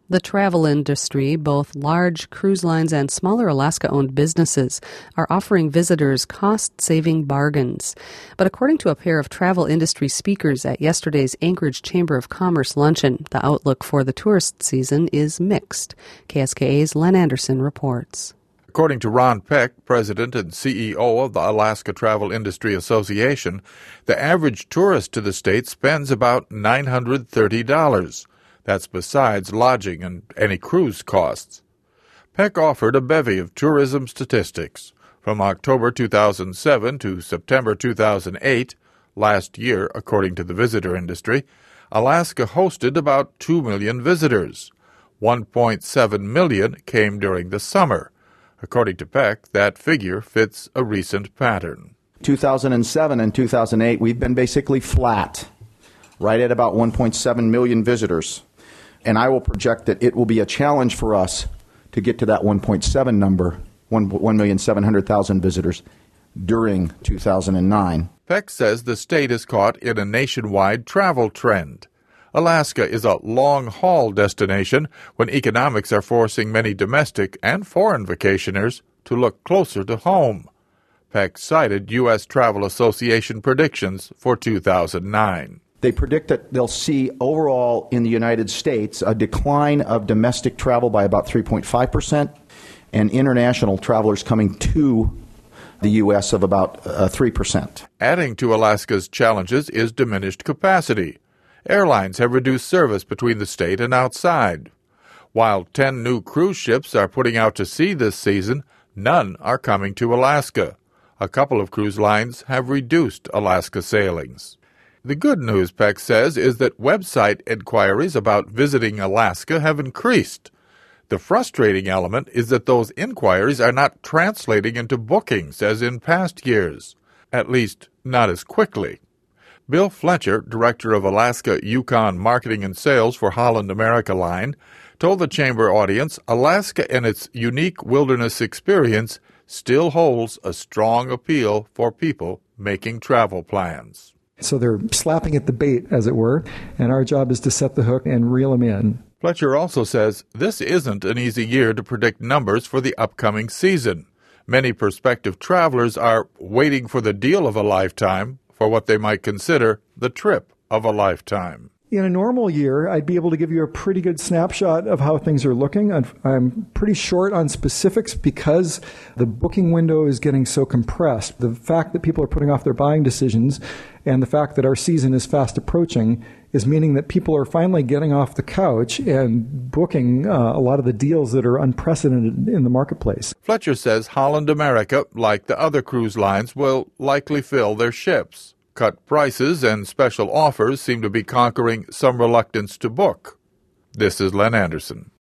The travel industry, both large cruise lines and smaller Alaska-owned businesses, are offering visitors cost-saving bargains. But according to a pair of travel industry speakers at yesterday's Anchorage Chamber of Commerce luncheon, the outlook for the tourist season is mixed. KSKA's Len Anderson reports. According to Ron Peck, president and CEO of the Alaska Travel Industry Association, the average tourist to the state spends about $930. That's besides lodging and any cruise costs. Peck offered a bevy of tourism statistics. From October 2007 to September 2008, last year, according to the visitor industry, Alaska hosted about 2 million visitors. 1.7 million came during the summer. According to Peck, that figure fits a recent pattern. 2007 and 2008, we've been basically flat, right at about 1.7 million visitors. And I will project that it will be a challenge for us to get to that 1.7 number, 1,700,000 visitors, during 2009. Peck says the state is caught in a nationwide travel trend. Alaska is a long-haul destination when economics are forcing many domestic and foreign vacationers to look closer to home. Peck cited U.S. Travel Association predictions for 2009. They predict that they'll see overall in the United States a decline of domestic travel by about 3.5% and international travelers coming to the U.S. of about 3%. Adding to Alaska's challenges is diminished capacity. Airlines have reduced service between the state and outside. While 10 new cruise ships are putting out to sea this season, none are coming to Alaska. A couple of cruise lines have reduced Alaska sailings. The good news, Peck says, is that website inquiries about visiting Alaska have increased. The frustrating element is that those inquiries are not translating into bookings as in past years, at least not as quickly. Bill Fletcher, director of Alaska Yukon Marketing and Sales for Holland America Line, told the Chamber audience Alaska and its unique wilderness experience still holds a strong appeal for people making travel plans. So they're slapping at the bait, as it were, and our job is to set the hook and reel them in. Fletcher also says this isn't an easy year to predict numbers for the upcoming season. Many prospective travelers are waiting for the deal of a lifetime for what they might consider the trip of a lifetime. In a normal year, I'd be able to give you a pretty good snapshot of how things are looking. I'm pretty short on specifics because the booking window is getting so compressed. The fact that people are putting off their buying decisions and the fact that our season is fast approaching is meaning that people are finally getting off the couch and booking a lot of the deals that are unprecedented in the marketplace. Fletcher says Holland America, like the other cruise lines, will likely fill their ships. Cut prices and special offers seem to be conquering some reluctance to book. This is Len Anderson.